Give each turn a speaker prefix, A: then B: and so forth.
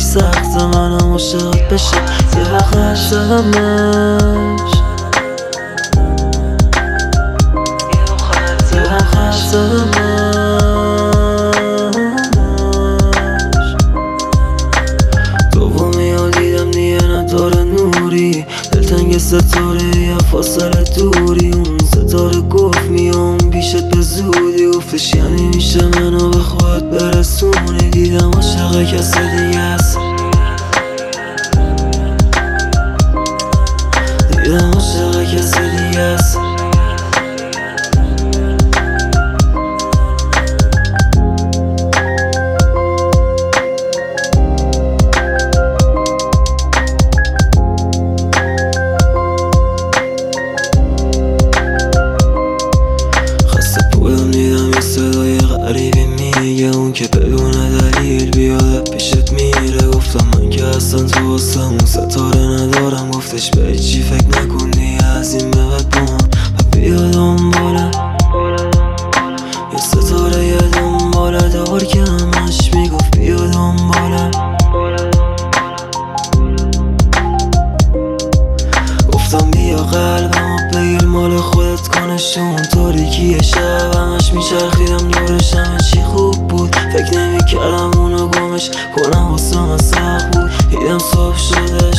A: سخت منم عاشقت بشه یه وقت نشدمش یه وقت نشدمش دومی ها دیدم دیگه نداره نوری دلتنگ ستاره یه فاصله دوری اون ستاره گفت میام پیشت به زودی گفتش یعنی میشه منو به خودت برسونی دیدم عاشق کسی دیگه است دیدم عاشق کسی دیگه است دیدم یه صدای غریبی میگه اون که بدون دلیل بیاد پیشت میره گفتم من که اصلا تو واسه اون ستاره ندارم گفتش به چی فکر نکنی از این به بعد بمان و بیا دنبالم یه ستاره یه دنباله دار که همش میگفت بیا دنبالم گفتم بیا قلبم و بگیر مال خودت کنشون تاریکی شب همش میچرخیدم دورش همه چی خوب بود فکر نمیکردم اونو گمش کنم واسه من سخت بود دیدم صبح شده